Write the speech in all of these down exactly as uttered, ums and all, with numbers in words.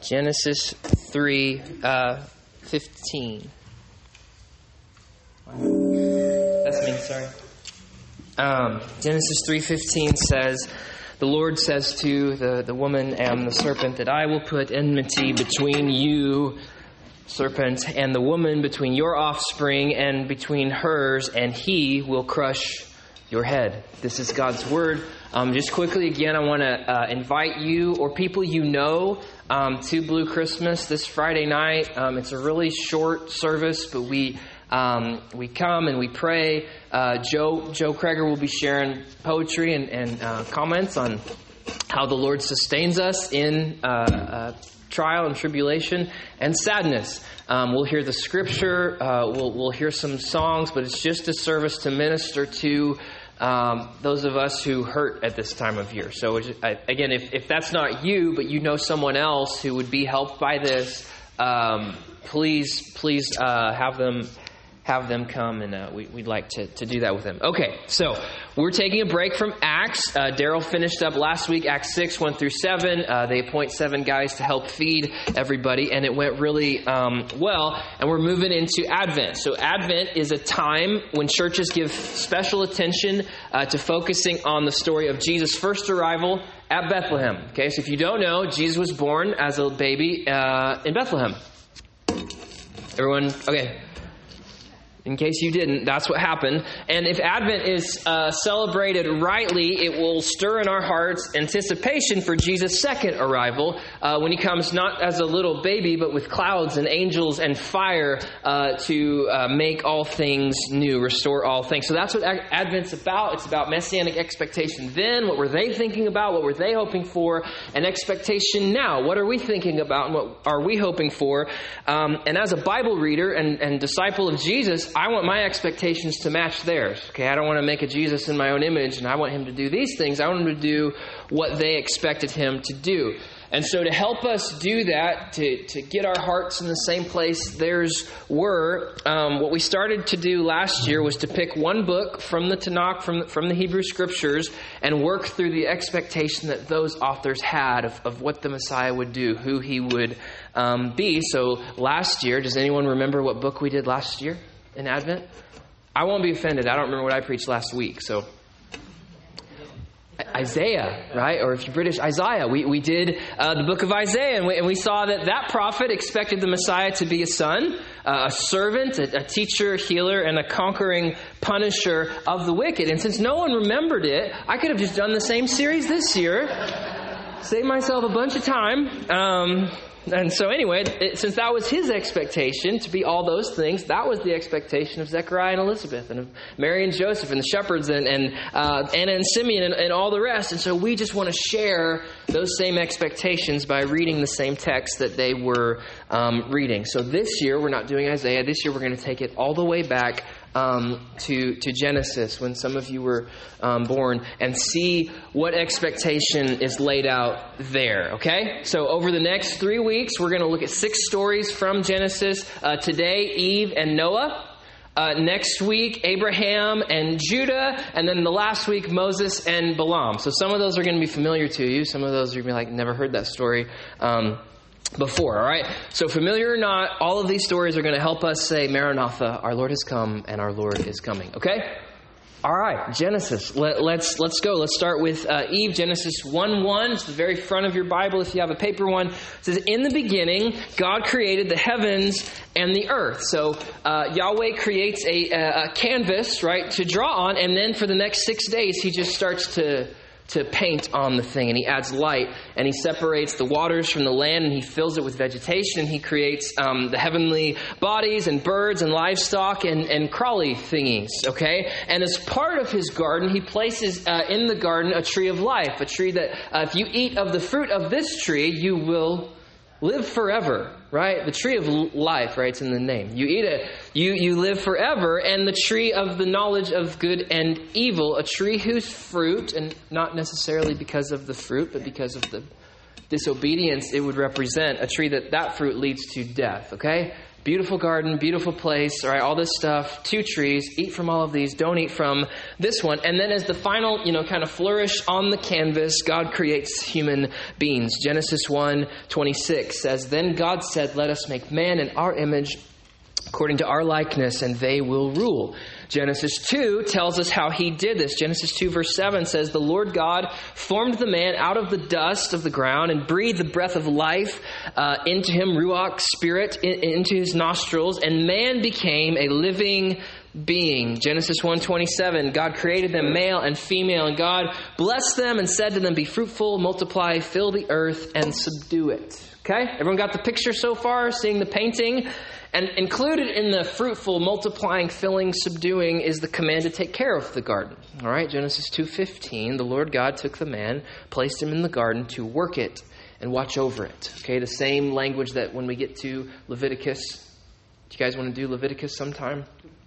Genesis three fifteen. That's me, sorry. Um, Genesis three fifteen says, the Lord says to the, the woman and the serpent that I will put enmity between you, serpent, and the woman, between your offspring and between hers, and he will crush your head. This is God's word. Um, just quickly, again, I want to uh, invite you or people you know um, to Blue Christmas this Friday night. Um, it's a really short service, but we um, we come and we pray. Uh, Joe Joe Kreger will be sharing poetry and, and uh, comments on how the Lord sustains us in uh, uh, trial and tribulation and sadness. Um, we'll hear the scripture. Uh, we'll we'll hear some songs, but it's just a service to minister to Um, those of us who hurt at this time of year. So I, again, if, if that's not you, but you know someone else who would be helped by this, um, please, please uh, have them have them come, and uh, we, we'd like to, to do that with them. Okay, so we're taking a break from Acts. Uh, Daryl finished up last week, Acts six, one through seven. Uh, they appoint seven guys to help feed everybody, and it went really um, well. And we're moving into Advent. So Advent is a time when churches give special attention uh, to focusing on the story of Jesus' first arrival at Bethlehem. Okay, so if you don't know, Jesus was born as a baby uh, in Bethlehem. Everyone, okay. In case you didn't, that's what happened. And if Advent is uh, celebrated rightly, it will stir in our hearts anticipation for Jesus' second arrival uh, when he comes not as a little baby, but with clouds and angels and fire uh, to uh, make all things new, restore all things. So that's what Advent's about. It's about messianic expectation then. What were they thinking about? What were they hoping for? And expectation now. What are we thinking about and what are we hoping for? Um, and as a Bible reader and, and disciple of Jesus, I want my expectations to match theirs. Okay, I don't want to make a Jesus in my own image, and I want him to do these things. I want him to do what they expected him to do. And so to help us do that, to, to get our hearts in the same place theirs were, um, what we started to do last year was to pick one book from the Tanakh, from, from the Hebrew Scriptures, and work through the expectation that those authors had of, of what the Messiah would do, who he would um, be. So last year, does anyone remember what book we did last year in Advent? I won't be offended. I don't remember what I preached last week. So Isaiah, right? Or if you're British, Isaiah. We we did uh, the book of Isaiah, and we, and we saw that that prophet expected the Messiah to be a son, uh, a servant, a, a teacher, healer, and a conquering punisher of the wicked. And since no one remembered it, I could have just done the same series this year, saved myself a bunch of time. Um, And so anyway, it, since that was his expectation to be all those things, that was the expectation of Zechariah and Elizabeth and of Mary and Joseph and the shepherds and, and uh, Anna and Simeon and, and all the rest. And so we just want to share those same expectations by reading the same text that they were um, reading. So this year, we're not doing Isaiah. This year, we're going to take it all the way back Um, to to Genesis, when some of you were um, born, and see what expectation is laid out there, okay? So over the next three weeks, we're going to look at six stories from Genesis. Uh, today, Eve and Noah. Uh, next week, Abraham and Judah. And then the last week, Moses and Balaam. So some of those are going to be familiar to you. Some of those are going to be like, never heard that story um before, all right? So familiar or not, all of these stories are going to help us say, Maranatha, our Lord has come and our Lord is coming, okay? All right, Genesis. Let, let's let's go. Let's start with uh, Eve, Genesis one one. It's the very front of your Bible if you have a paper one. It says, in the beginning, God created the heavens and the earth. So uh, Yahweh creates a, a, a canvas, right, to draw on, and then for the next six days, he just starts to... to paint on the thing, and he adds light, and he separates the waters from the land, and he fills it with vegetation, and he creates um, the heavenly bodies and birds and livestock and, and crawly thingies, okay? And as part of his garden, he places uh, in the garden a tree of life, a tree that uh, if you eat of the fruit of this tree, you will live forever, right? The tree of life, right? It's in the name. You eat it, you, you live forever. And the tree of the knowledge of good and evil, a tree whose fruit, and not necessarily because of the fruit, but because of the disobedience, it would represent a tree that that fruit leads to death, okay? Beautiful garden, beautiful place, all right, all this stuff, two trees, eat from all of these, don't eat from this one. And then as the final, you know, kind of flourish on the canvas, God creates human beings. Genesis one twenty-six says, "Then God said, let us make man in our image, according to our likeness, and they will rule." Genesis two tells us how he did this. Genesis two verse seven says, "The Lord God formed the man out of the dust of the ground and breathed the breath of life uh, into him, Ruach, spirit, in, into his nostrils, and man became a living being." Genesis one twenty-seven, God created them male and female, and God blessed them and said to them, "Be fruitful, multiply, fill the earth, and subdue it." Okay? Everyone got the picture so far? Seeing the painting? And included in the fruitful, multiplying, filling, subduing is the command to take care of the garden. All right, Genesis two fifteen, "The Lord God took the man, placed him in the garden to work it and watch over it." Okay, the same language that when we get to Leviticus. Do you guys want to do Leviticus sometime?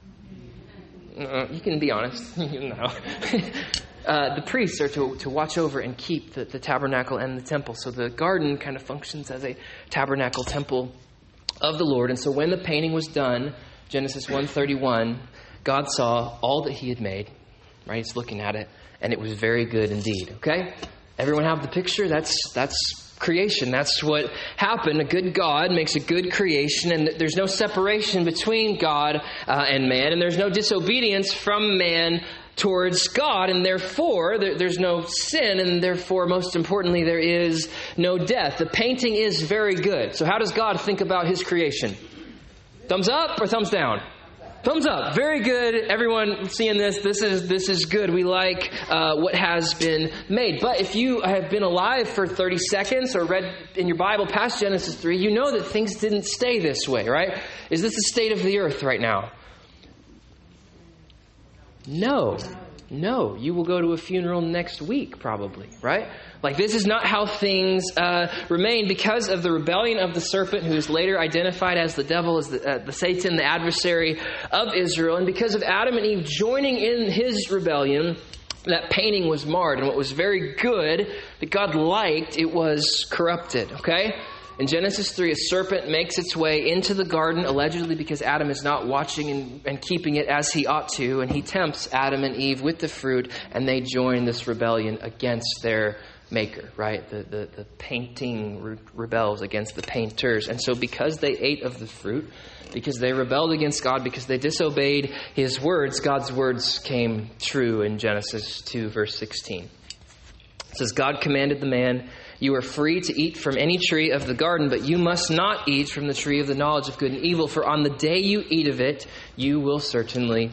Uh, you can be honest. No. Uh, the priests are to, to watch over and keep the, the tabernacle and the temple. So the garden kind of functions as a tabernacle temple of the Lord. And so when the painting was done, Genesis one thirty-one, God saw all that he had made, right? He's looking at it, and it was very good indeed. Okay? Everyone have the picture? That's that's creation. That's what happened. A good God makes a good creation, and there's no separation between God uh, and man, and there's no disobedience from man towards God, and therefore there, there's no sin, and therefore, most importantly, there is no death. The painting is very good. So how does God think about his creation? Thumbs up or thumbs down? Thumbs up. Very good. Everyone seeing this, this is this is good. We like uh, what has been made. But if you have been alive for thirty seconds or read in your Bible past Genesis three, you know that things didn't stay this way, right? Is this the state of the earth right now? No. No. You will go to a funeral next week, probably, right? Like, this is not how things uh, remain because of the rebellion of the serpent, who is later identified as the devil, as the, uh, the Satan, the adversary of Israel. And because of Adam and Eve joining in his rebellion, that painting was marred. And what was very good that God liked, it was corrupted, okay? In Genesis three, a serpent makes its way into the garden, allegedly because Adam is not watching and, and keeping it as he ought to. And he tempts Adam and Eve with the fruit, and they join this rebellion against their maker, right? The, the, the painting re- rebels against the painters. And so because they ate of the fruit, because they rebelled against God, because they disobeyed his words, God's words came true in Genesis two, verse sixteen. It says, "God commanded the man, 'You are free to eat from any tree of the garden, but you must not eat from the tree of the knowledge of good and evil, for on the day you eat of it, you will certainly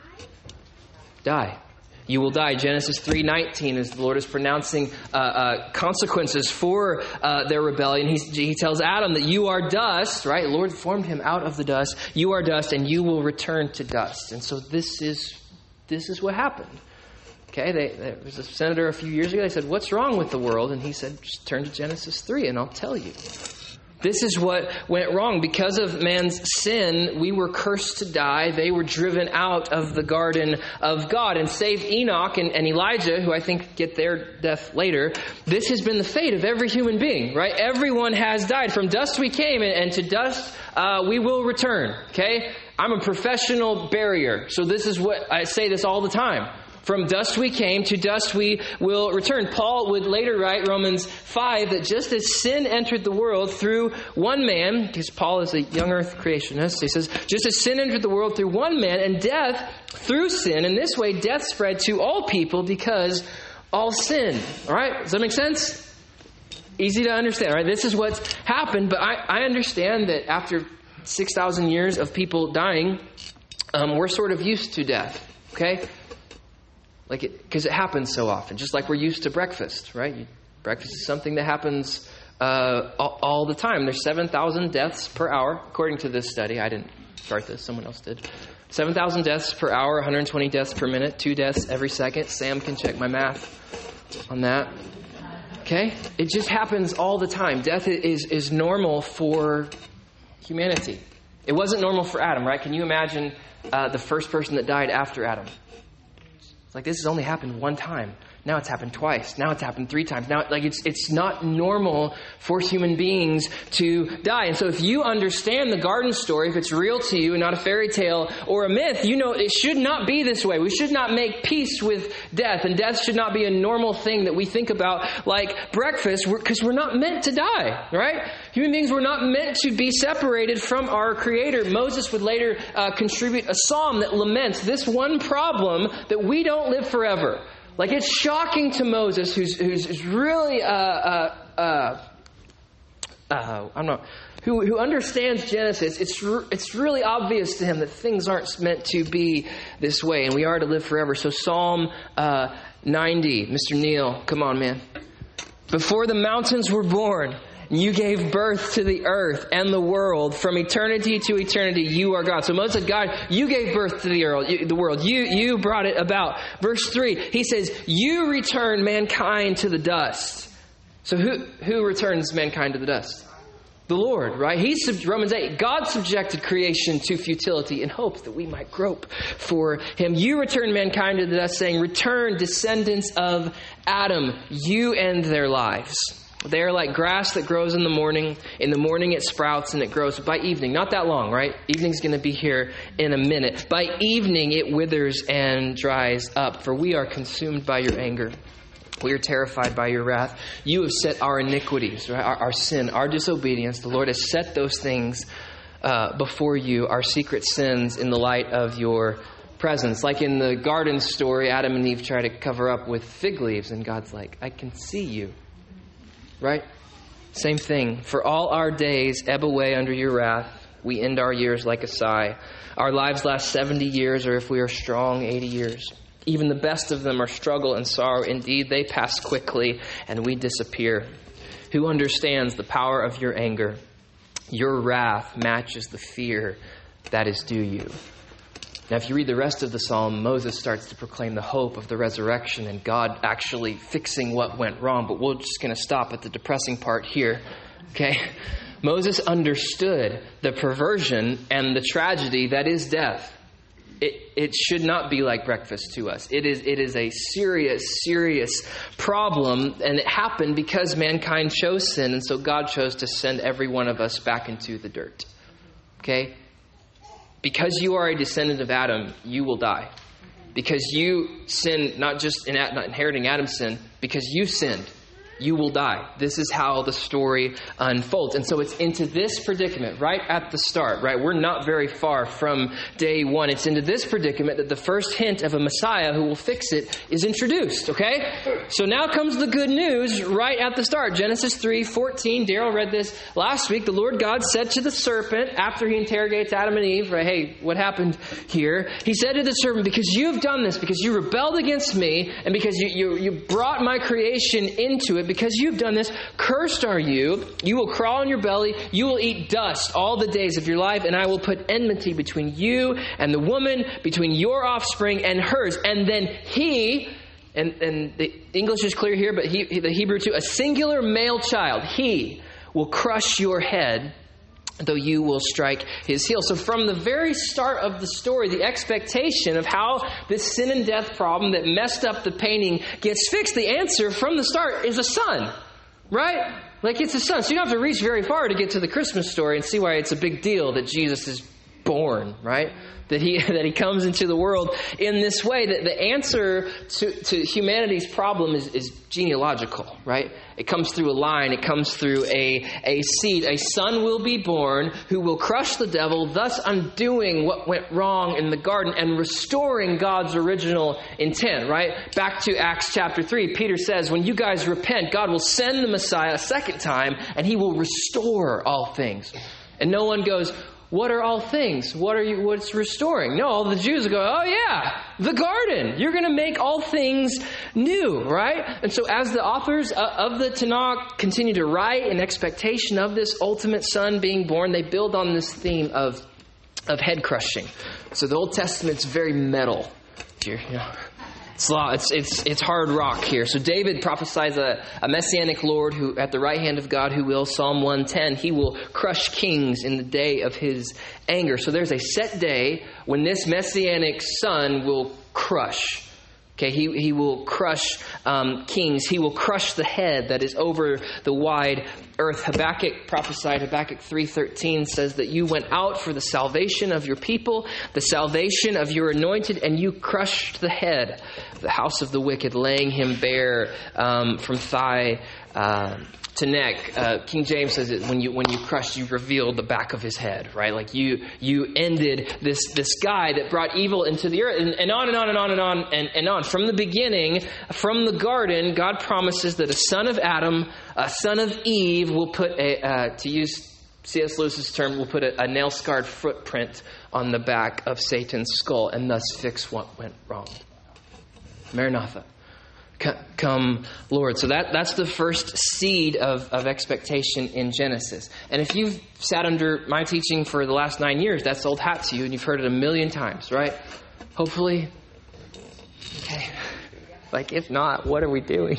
die.'" You will die. Genesis three nineteen, as the Lord is pronouncing uh, uh, consequences for uh, their rebellion. He, he tells Adam that you are dust, right? The Lord formed him out of the dust. You are dust, and you will return to dust. And so this is this is what happened. Okay, they, there was a senator a few years ago. They said, "What's wrong with the world?" And he said, "Just turn to Genesis three, and I'll tell you." This is what went wrong. Because of man's sin, we were cursed to die. They were driven out of the garden of God. And save Enoch and, and Elijah, who I think get their death later, this has been the fate of every human being, right? Everyone has died. From dust we came, and, and to dust uh, we will return, okay? I'm a professional barrier, so this is what I say this all the time. From dust we came, to dust we will return. Paul would later write, Romans five, that just as sin entered the world through one man, because Paul is a young earth creationist, he says, just as sin entered the world through one man, and death through sin, in this way death spread to all people because all sin. All right? Does that make sense? Easy to understand, right? This is what's happened, but I, I understand that after six thousand years of people dying, um, we're sort of used to death, okay? Like it, because it happens so often, just like we're used to breakfast, right? You, breakfast is something that happens uh, all, all the time. There's seven thousand deaths per hour, according to this study. I didn't start this, someone else did. seven thousand deaths per hour, one hundred twenty deaths per minute, two deaths every second. Sam can check my math on that. Okay? It just happens all the time. Death is, is normal for humanity. It wasn't normal for Adam, right? Can you imagine uh, the first person that died after Adam? Like, this has only happened one time. Now it's happened twice. Now it's happened three times. Now, like it's it's not normal for human beings to die. And so if you understand the garden story, if it's real to you and not a fairy tale or a myth, you know it should not be this way. We should not make peace with death. And death should not be a normal thing that we think about like breakfast, because we're, we're not meant to die, right? Human beings were not meant to be separated from our Creator. Moses would later uh, contribute a psalm that laments this one problem, that we don't live forever. Like, it's shocking to Moses, who's who's, who's really, uh, uh, uh, uh, I'm not, who who understands Genesis. It's re- it's really obvious to him that things aren't meant to be this way, and we are to live forever. So Psalm uh, ninety, Mister Neil, come on, man. Before the mountains were born, you gave birth to the earth and the world. From eternity to eternity, you are God. So Moses said, God, you gave birth to the world. You, you brought it about. Verse three, he says, you return mankind to the dust. So who, who returns mankind to the dust? The Lord, right? He's Romans eight. God subjected creation to futility in hopes that we might grope for Him. You return mankind to the dust, saying, return, descendants of Adam, you end their lives. They are like grass that grows in the morning. In the morning it sprouts and it grows. By evening, not that long, right? Evening's going to be here in a minute. By evening it withers and dries up. For we are consumed by your anger. We are terrified by your wrath. You have set our iniquities, right? our, our sin, our disobedience. The Lord has set those things uh, before you, our secret sins, in the light of your presence. Like in the garden story, Adam and Eve try to cover up with fig leaves. And God's like, I can see you. Right? Same thing. For all our days ebb away under your wrath. We end our years like a sigh. Our lives last seventy years, or if we are strong, eighty years. Even the best of them are struggle and sorrow. Indeed, they pass quickly and we disappear. Who understands the power of your anger? Your wrath matches the fear that is due you. Now, if you read the rest of the psalm, Moses starts to proclaim the hope of the resurrection and God actually fixing what went wrong. But we're just going to stop at the depressing part here. Okay? Moses understood the perversion and the tragedy that is death. It, it should not be like breakfast to us. It is, it is a serious, serious problem. And it happened because mankind chose sin. And so God chose to send every one of us back into the dirt. Okay? Because you are a descendant of Adam, you will die. Because you sin, not just in not inheriting Adam's sin, because you sinned, you will die. This is how the story unfolds. And so it's into this predicament right at the start, right? We're not very far from day one. It's into this predicament that the first hint of a Messiah who will fix it is introduced, okay? So now comes the good news right at the start. Genesis three fourteen. Daryl read this last week. The Lord God said to the serpent, after he interrogates Adam and Eve, right? Hey, what happened here? He said to the serpent, because you've done this, because you rebelled against me, and because you, you, you brought my creation into it, because you've done this, cursed are you. You will crawl on your belly. You will eat dust all the days of your life. And I will put enmity between you and the woman, between your offspring and hers. And then he, and, and the English is clear here, but he, the Hebrew too, a singular male child, he will crush your head, though you will strike his heel. So from the very start of the story, the expectation of how this sin and death problem that messed up the painting gets fixed, the answer from the start is a son, right? Like it's a son. So you don't have to reach very far to get to the Christmas story and see why it's a big deal that Jesus is born, right? That he that he comes into the world in this way. That the answer to, to humanity's problem is, is genealogical, right? It comes through a line. It comes through a, a seed. A son will be born who will crush the devil, thus undoing what went wrong in the garden and restoring God's original intent, right? Back to Acts chapter three, Peter says, when you guys repent, God will send the Messiah a second time and he will restore all things. And no one goes, what are all things? What are you, what's restoring? No, all the Jews go, oh yeah, the garden. You're going to make all things new, right? And so as the authors of the Tanakh continue to write in expectation of this ultimate son being born, they build on this theme of, of head crushing. So the Old Testament's very metal here, you know. It's law. It's it's it's hard rock here. So David prophesies a, a messianic Lord who, at the right hand of God, who will, Psalm one ten, he will crush kings in the day of his anger. So there's a set day when this messianic son will crush. Okay, he, he will crush um, kings. He will crush the head that is over the wide earth. Habakkuk prophesied, Habakkuk three thirteen says that you went out for the salvation of your people, the salvation of your anointed, and you crushed the head of the house of the wicked, laying him bare um, from thigh uh, to neck. Uh, King James says that when you when you crushed, you revealed the back of his head, right? Like you you ended this this guy that brought evil into the earth, and, and on and on and on and on and, and on. From the beginning, from the garden, God promises that a son of Adam, a son of Eve, will put a uh, to use C S Lewis's term, will put a, a nail-scarred footprint on the back of Satan's skull, and thus fix what went wrong. Maranatha. Come, Lord. So that, that's the first seed of, of expectation in Genesis. And if you've sat under my teaching for the last nine years, that's old hat to you, and you've heard it a million times, right? Hopefully. Okay. Like, if not, what are we doing?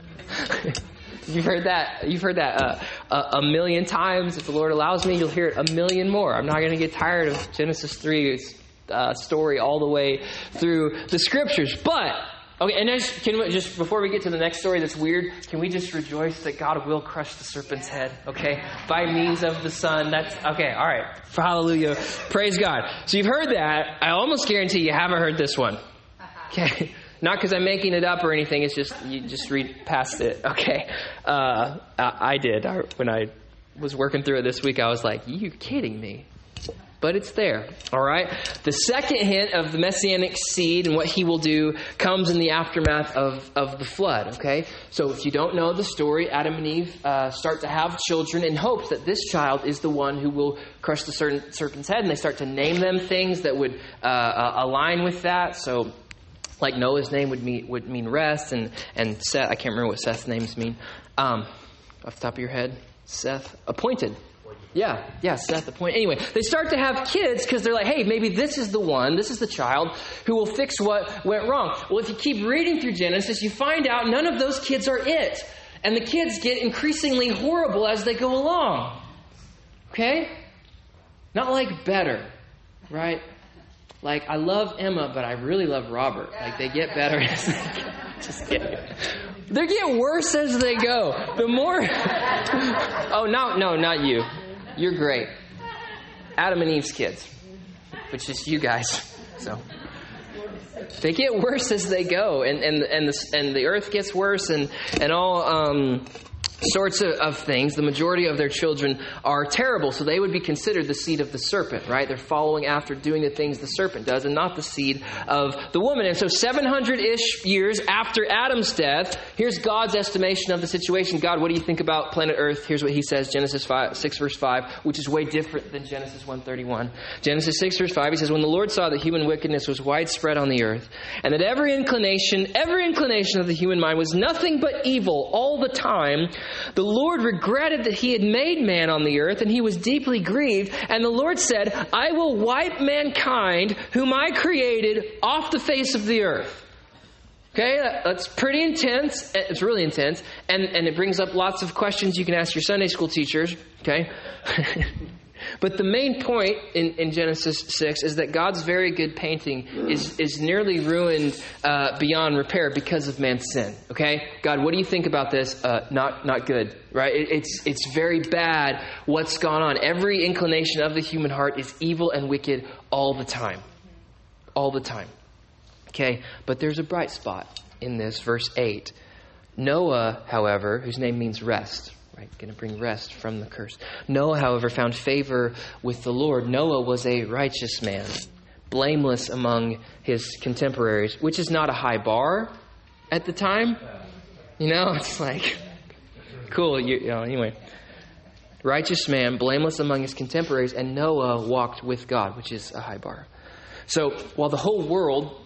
You've heard that. You've heard that uh, a, a million times. If the Lord allows me, you'll hear it a million more. I'm not going to get tired of Genesis three uh, story all the way through the Scriptures, but. Okay, and just, can we, just before we get to the next story that's weird, can we just rejoice that God will crush the serpent's head, okay? By means of the Son. That's, okay, all right. Hallelujah. Praise God. So you've heard that. I almost guarantee you haven't heard this one. Okay? Not because I'm making it up or anything. It's just, you just read past it, okay? Uh, I, I did. I, when I was working through it this week, I was like, you kidding me? But it's there, all right? The second hint of the Messianic seed and what he will do comes in the aftermath of, of the flood, okay? So if you don't know the story, Adam and Eve uh, start to have children in hopes that this child is the one who will crush the serpent's head, and they start to name them things that would uh, uh, align with that. So like Noah's name would mean, would mean rest, and, and Seth, I can't remember what Seth's names mean. Um, off the top of your head, Seth, appointed. Yeah, yeah, Seth, the point. Anyway, they start to have kids because they're like, hey, maybe this is the one, this is the child who will fix what went wrong. Well, if you keep reading through Genesis, you find out none of those kids are it. And the kids get increasingly horrible as they go along. Okay? Not like better, right? Like, I love Emma, but I really love Robert. Like, they get better as they go. Just kidding. They get worse as they go. The more... oh, no, no, not you. You're great. Adam and Eve's kids. Which is you guys. So they get worse as they go. And and and the, and the earth gets worse and, and all um, sorts of, of things. The majority of their children are terrible. So they would be considered the seed of the serpent, right? They're following after doing the things the serpent does and not the seed of the woman. And so seven hundred-ish years after Adam's death, here's God's estimation of the situation. God, what do you think about planet Earth? Here's what he says, Genesis five, six verse five, which is way different than Genesis one thirty-one. Genesis six verse five, he says, when the Lord saw that human wickedness was widespread on the earth, and that every inclination, every inclination of the human mind was nothing but evil all the time, the Lord regretted that he had made man on the earth, and he was deeply grieved. And the Lord said, I will wipe mankind, whom I created, off the face of the earth. Okay, that's pretty intense. It's really intense. And, and it brings up lots of questions you can ask your Sunday school teachers. Okay. But the main point in, in Genesis six is that God's very good painting is, is nearly ruined uh, beyond repair because of man's sin. Okay? God, what do you think about this? Uh, not not good, right? It, it's it's very bad what's gone on. Every inclination of the human heart is evil and wicked all the time. All the time. Okay? But there's a bright spot in this, verse eight. Noah, however, whose name means rest, right? Going to bring rest from the curse. Noah, however, found favor with the Lord. Noah was a righteous man, blameless among his contemporaries, which is not a high bar at the time. You know, it's like, cool. You, you know, anyway, righteous man, blameless among his contemporaries, and Noah walked with God, which is a high bar. So while the whole world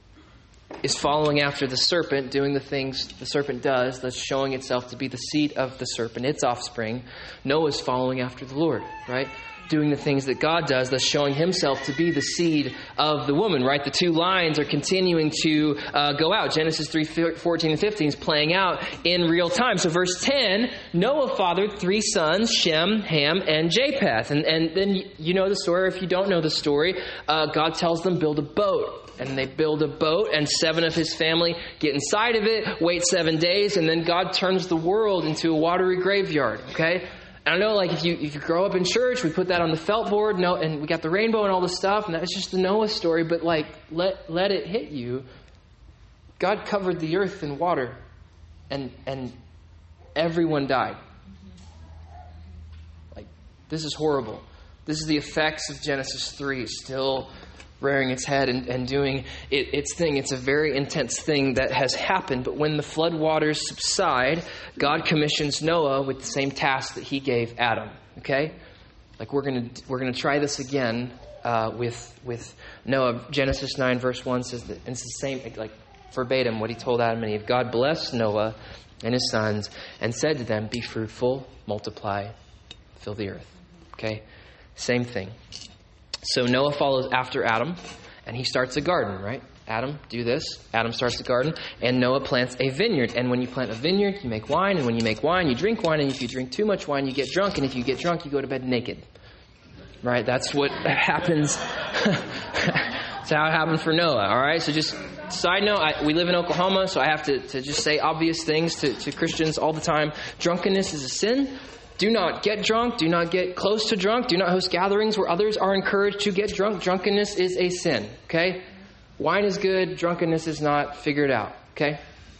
is following after the serpent, doing the things the serpent does, that's showing itself to be the seed of the serpent, its offspring, Noah's following after the Lord, right? doing the things that God does, thus showing himself to be the seed of the woman, right? The two lines are continuing to uh, go out. Genesis three, fourteen and fifteen is playing out in real time. So verse ten, Noah fathered three sons, Shem, Ham, and Japheth. And, and then you know the story. If you don't know the story, uh, God tells them, build a boat. And they build a boat, and seven of his family get inside of it, wait seven days, and then God turns the world into a watery graveyard, okay? And I know, like, if you if you grow up in church, we put that on the felt board, no, and we got the rainbow and all this stuff, and that's just the Noah story, but, like, let let it hit you. God covered the earth in water, and and everyone died. Like, this is horrible. This is the effects of Genesis three still rearing its head and, and doing it, its thing. It's a very intense thing that has happened. But when the flood waters subside, God commissions Noah with the same task that he gave Adam. Okay? Like we're gonna we're gonna try this again uh, with with Noah. Genesis nine verse one says that, and it's the same, like verbatim what he told Adam and Eve. God blessed Noah and his sons and said to them, be fruitful, multiply, fill the earth. Okay? Same thing. So Noah follows after Adam, and he starts a garden, right? Adam, do this. Adam starts a garden, and Noah plants a vineyard. And when you plant a vineyard, you make wine, and when you make wine, you drink wine, and if you drink too much wine, you get drunk, and if you get drunk, you go to bed naked. Right? That's what happens. That's how it happened for Noah, all right? So just side note, I, we live in Oklahoma, so I have to, to just say obvious things to, to Christians all the time. Drunkenness is a sin. Do not get drunk. Do not get close to drunk. Do not host gatherings where others are encouraged to get drunk. Drunkenness is a sin, okay? Wine is good. Drunkenness is not. Figure it out, okay?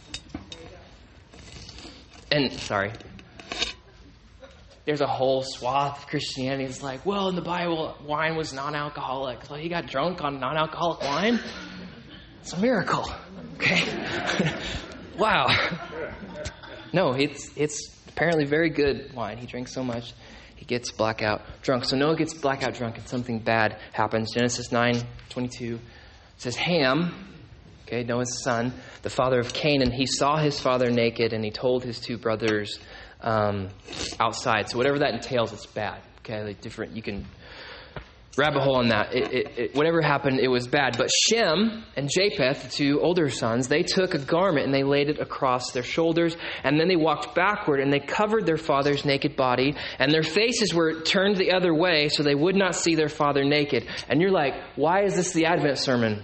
And, sorry. There's a whole swath of Christianity that's like, well, in the Bible, wine was non-alcoholic. So he got drunk on non-alcoholic wine? It's a miracle, okay? Wow. No, it's it's... apparently very good wine. He drinks so much, he gets blackout drunk. So Noah gets blackout drunk and something bad happens. Genesis nine twenty-two says, Ham, okay, Noah's son, the father of Canaan, he saw his father naked and he told his two brothers um, outside. So whatever that entails, it's bad. Okay, like different, you can rabbit hole on that. It, it, it, whatever happened, it was bad. But Shem and Japheth, the two older sons, they took a garment and they laid it across their shoulders. And then they walked backward and they covered their father's naked body. And their faces were turned the other way so they would not see their father naked. And you're like, why is this the Advent sermon?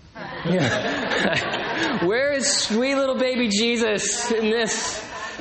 Where is sweet little baby Jesus in this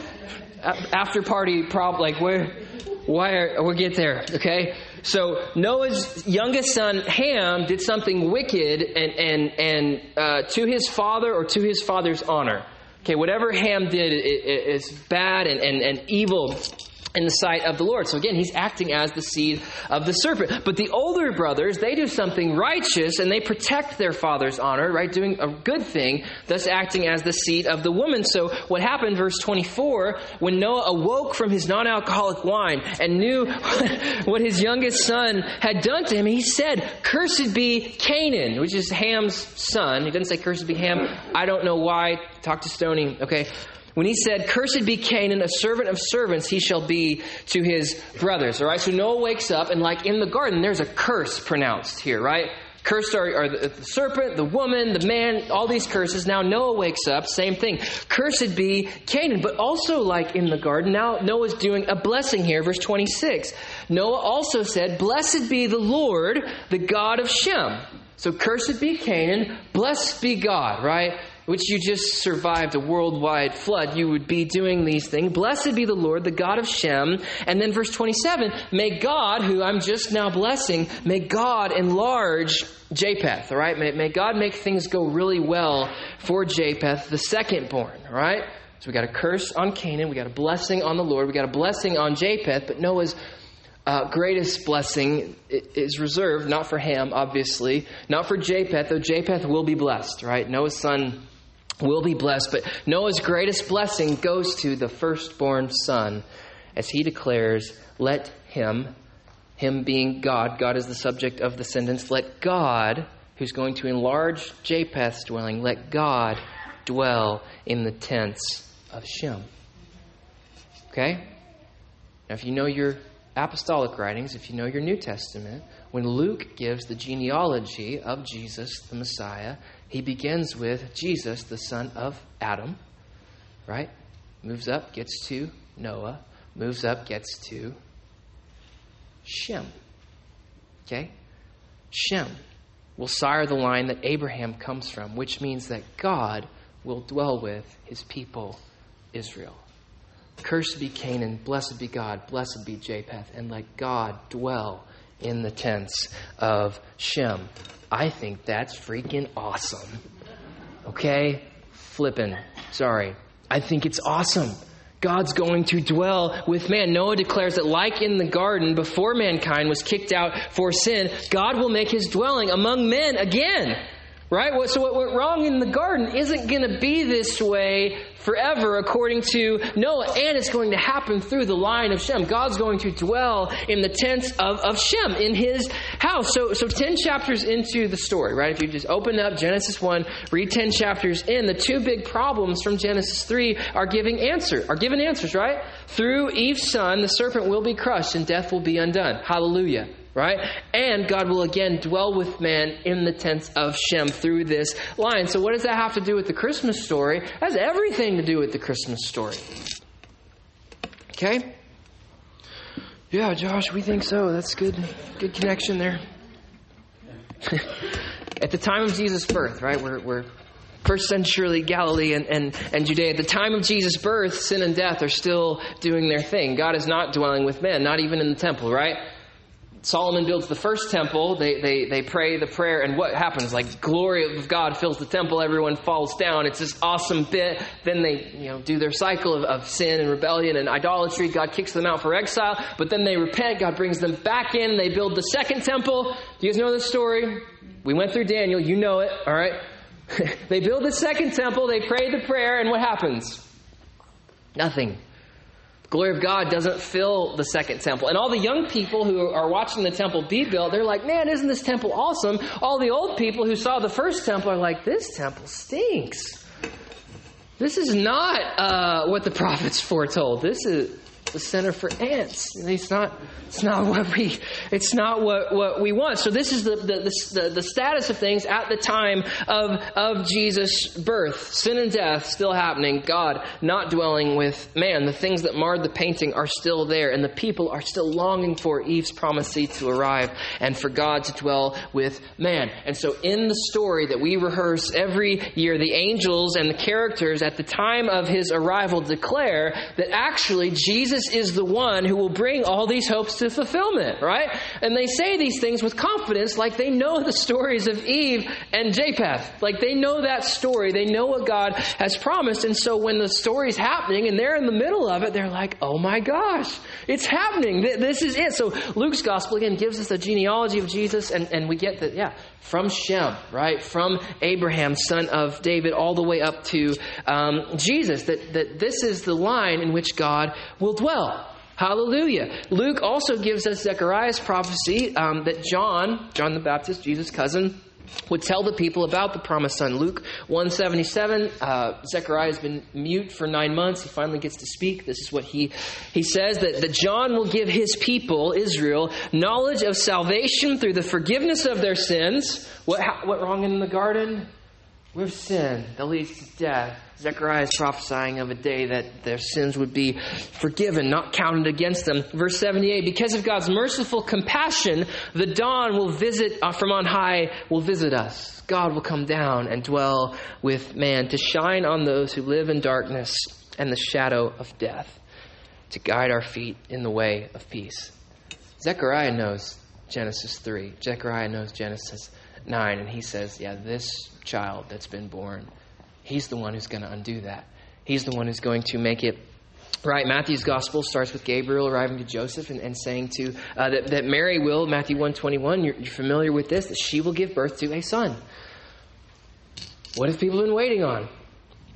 after party prop? Like, where? Why are, we'll get there, okay? So Noah's youngest son, Ham, did something wicked and and and uh, to his father or to his father's honor. Okay, whatever Ham did is bad and, and, and evil in the sight of the Lord. So again, he's acting as the seed of the serpent. But the older brothers, they do something righteous and they protect their father's honor, right? Doing a good thing, thus acting as the seed of the woman. So what happened, verse twenty-four, when Noah awoke from his non-alcoholic wine and knew what his youngest son had done to him, he said, cursed be Canaan, which is Ham's son. He doesn't say cursed be Ham. I don't know why. Talk to Stoney, okay? When he said, cursed be Canaan, a servant of servants, he shall be to his brothers. All right, so Noah wakes up, and like in the garden, there's a curse pronounced here, right? Cursed are, are the, the serpent, the woman, the man, all these curses. Now Noah wakes up, same thing. Cursed be Canaan. But also like in the garden, now Noah's doing a blessing here, verse twenty-six. Noah also said, blessed be the Lord, the God of Shem. So cursed be Canaan, blessed be God, right? Which you just survived a worldwide flood, you would be doing these things. Blessed be the Lord, the God of Shem. And then verse twenty-seven, may God, who I'm just now blessing, may God enlarge Japheth, all right? May, may God make things go really well for Japheth, the second born, all right? So we got a curse on Canaan, we got a blessing on the Lord, we got a blessing on Japheth, but Noah's Uh, greatest blessing is reserved, not for Ham, obviously, not for Japheth, though Japheth will be blessed, right? Noah's son will be blessed, but Noah's greatest blessing goes to the firstborn son, as he declares, let him, him being God, God is the subject of the sentence, let God, who's going to enlarge Japheth's dwelling, let God dwell in the tents of Shem. Okay? Now, if you know your apostolic writings, if you know your New Testament, when Luke gives the genealogy of Jesus, the Messiah, he begins with Jesus, the son of Adam, right? Moves up, gets to Noah. Moves up, gets to Shem. Okay? Shem will sire the line that Abraham comes from, which means that God will dwell with his people, Israel. Cursed be Canaan, blessed be God, blessed be Japheth, and let God dwell in the tents of Shem. I think that's freaking awesome. Okay? Flippin'. Sorry. I think it's awesome. God's going to dwell with man. Noah declares that like in the garden before mankind was kicked out for sin, God will make his dwelling among men again. Right? So what went wrong in the garden isn't going to be this way forever, according to Noah. And it's going to happen through the line of Shem. God's going to dwell in the tents of, of Shem, in his house. So, so ten chapters into the story, right? If you just open up Genesis one, read ten chapters in, the two big problems from Genesis three are giving answer, are given answers, right? Through Eve's son, the serpent will be crushed and death will be undone. Hallelujah. Right? And God will again dwell with man in the tents of Shem through this line. So what does that have to do with the Christmas story? It has everything to do with the Christmas story. Okay? Yeah, Josh, we think so. That's good. Good connection there. At the time of Jesus' birth, right? We're, we're first century Galilee and, and, and Judea. At the time of Jesus' birth, sin and death are still doing their thing. God is not dwelling with man, not even in the temple, right? Solomon builds the first temple. They, they they pray the prayer, and what happens? Like, glory of God fills the temple. Everyone falls down. It's this awesome bit. Then they, you know, do their cycle of, of sin and rebellion and idolatry. God kicks them out for exile, but then they repent. God brings them back in. They build the second temple. Do you guys know this story? We went through Daniel. You know it, all right? They build the second temple. They pray the prayer, and what happens? Nothing. The glory of God doesn't fill the second temple. And all the young people who are watching the temple be built, they're like, man, isn't this temple awesome? All the old people who saw the first temple are like, this temple stinks. This is not uh, what the prophets foretold. This is the center for ants. It's not. It's not what we. It's not what, what we want. So this is the the, the the status of things at the time of of Jesus' birth. Sin and death still happening. God not dwelling with man. The things that marred the painting are still there, and the people are still longing for Eve's promisee to arrive and for God to dwell with man. And so in the story that we rehearse every year, the angels and the characters at the time of his arrival declare that actually Jesus is the one who will bring all these hopes to fulfillment, right? And they say these things with confidence, like they know the stories of Eve and Japheth. Like they know that story. They know what God has promised. And so when the story's happening and they're in the middle of it, they're like, oh my gosh, it's happening. This is it. So Luke's gospel, again, gives us the genealogy of Jesus. And, and we get that, yeah, from Shem, right? From Abraham, son of David, all the way up to um, Jesus. That, that this is the line in which God will dwell. Hallelujah. Luke also gives us Zechariah's prophecy um, that John, John the Baptist, Jesus' cousin, would tell the people about the promised son. Luke one seventy-seven, uh, Zechariah has been mute for nine months. He finally gets to speak. This is what he, he says, that, that John will give his people, Israel, knowledge of salvation through the forgiveness of their sins. What, what wrong in the garden? With sin that leads to death. Zechariah is prophesying of a day that their sins would be forgiven, not counted against them. Verse seventy-eight, because of God's merciful compassion, the dawn will visit uh, from on high, will visit us. God will come down and dwell with man to shine on those who live in darkness and the shadow of death, to guide our feet in the way of peace. Zechariah knows Genesis three. Zechariah knows Genesis nine. And he says, yeah, this child that's been born, he's the one who's going to undo that. He's the one who's going to make it right. Matthew's gospel starts with Gabriel arriving to Joseph and, and saying to uh, that, that Mary will, Matthew one twenty-one, you're, you're familiar with this, that she will give birth to a son. What have people been waiting on?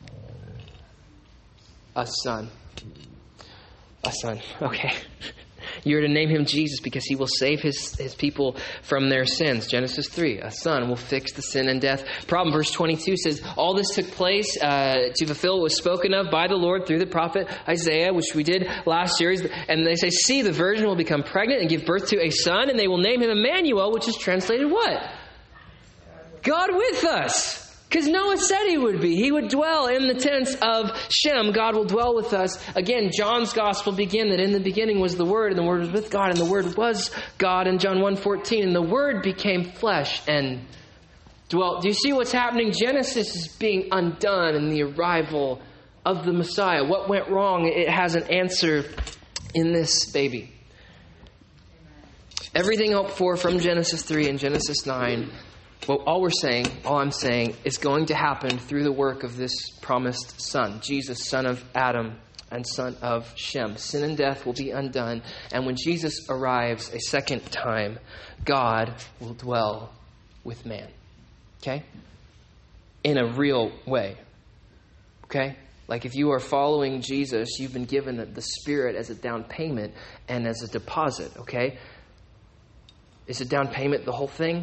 A son. A son. Okay. You're to name him Jesus because he will save his, his people from their sins. Genesis three, a son will fix the sin and death problem. Verse twenty-two says, all this took place uh, to fulfill what was spoken of by the Lord through the prophet Isaiah, which we did last series. And they say, see, the virgin will become pregnant and give birth to a son, and they will name him Emmanuel, which is translated what? God with us. Because Noah said he would be. He would dwell in the tents of Shem. God will dwell with us. Again, John's gospel began that in the beginning was the Word, and the Word was with God, and the Word was God in John one fourteen. And the Word became flesh and dwelt. Do you see what's happening? Genesis is being undone in the arrival of the Messiah. What went wrong? It has an answer in this baby. Everything hoped for from Genesis three and Genesis nine. Well, all we're saying, all I'm saying, is going to happen through the work of this promised Son, Jesus, son of Adam and son of Shem. Sin and death will be undone. And when Jesus arrives a second time, God will dwell with man. Okay? In a real way. Okay? Like if you are following Jesus, you've been given the Spirit as a down payment and as a deposit. Okay? Is a down payment the whole thing?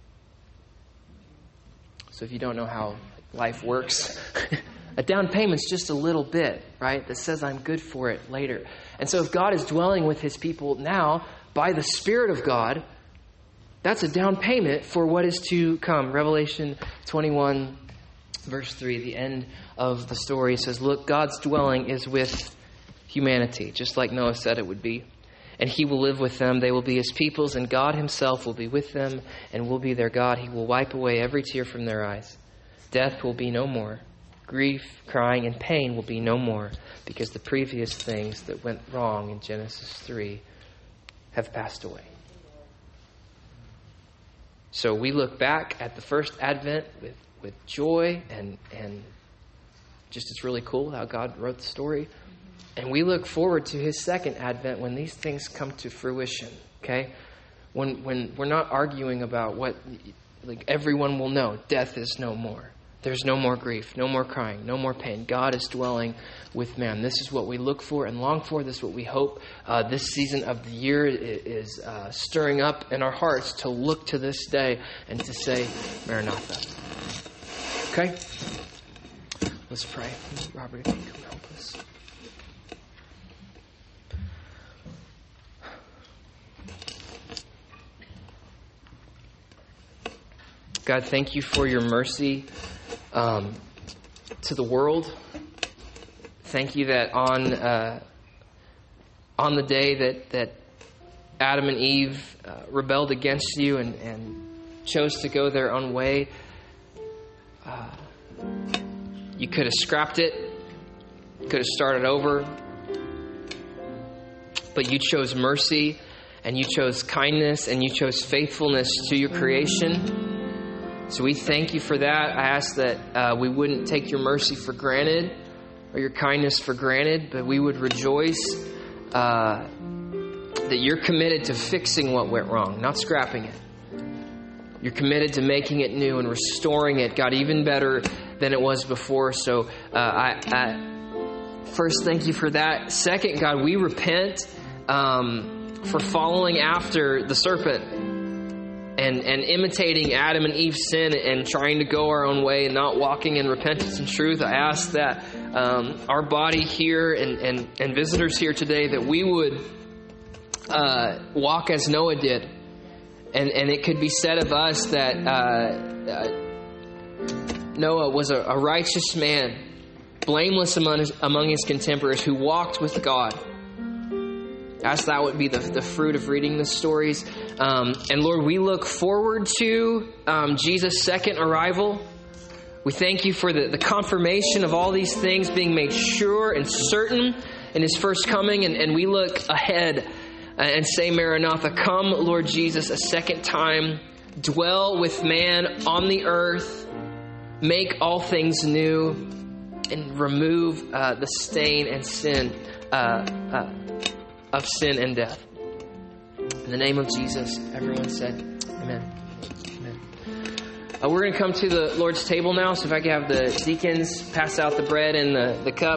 So if you don't know how life works, a down payment's just a little bit, right? That says I'm good for it later. And so if God is dwelling with his people now by the Spirit of God, that's a down payment for what is to come. Revelation twenty-one, verse three, the end of the story says, look, God's dwelling is with humanity, just like Noah said it would be. And he will live with them. They will be his peoples, and God himself will be with them and will be their God. He will wipe away every tear from their eyes. Death will be no more. Grief, crying, and pain will be no more, because the previous things that went wrong in Genesis three have passed away. So we look back at the first Advent with, with joy, and, and just it's really cool how God wrote the story. And we look forward to his second advent when these things come to fruition, okay? When when we're not arguing about what, like everyone will know, death is no more. There's no more grief, no more crying, no more pain. God is dwelling with man. This is what we look for and long for. This is what we hope uh, this season of the year is uh, stirring up in our hearts to look to this day and to say, Maranatha. Okay? Let's pray. Robert, if you come help us. God, thank you for your mercy um, to the world. Thank you that on uh, on the day that, that Adam and Eve uh, rebelled against you and, and chose to go their own way, uh, you could have scrapped it, could have started over, but you chose mercy and you chose kindness and you chose faithfulness to your creation. So we thank you for that. I ask that uh, we wouldn't take your mercy for granted or your kindness for granted, but we would rejoice uh, that you're committed to fixing what went wrong, not scrapping it. You're committed to making it new and restoring it, God, even better than it was before. So uh, I, I first thank you for that. Second, God, we repent um, for following after the serpent. And, and imitating Adam and Eve's sin and trying to go our own way and not walking in repentance and truth. I ask that um, our body here and, and, and visitors here today, that we would uh, walk as Noah did. And, and it could be said of us that uh, uh, Noah was a, a righteous man, blameless among his, among his contemporaries, who walked with God. Ask that would be the, the fruit of reading the stories. Um, and Lord, we look forward to um, Jesus' second arrival. We thank you for the, the confirmation of all these things being made sure and certain in his first coming. And, and we look ahead and say, Maranatha, come, Lord Jesus, a second time. Dwell with man on the earth. Make all things new. And remove uh, the stain and sin uh, uh of sin and death. In the name of Jesus, everyone said, amen. Amen. Uh, we're going to come to the Lord's table now. So if I could have the deacons pass out the bread and the, the cup.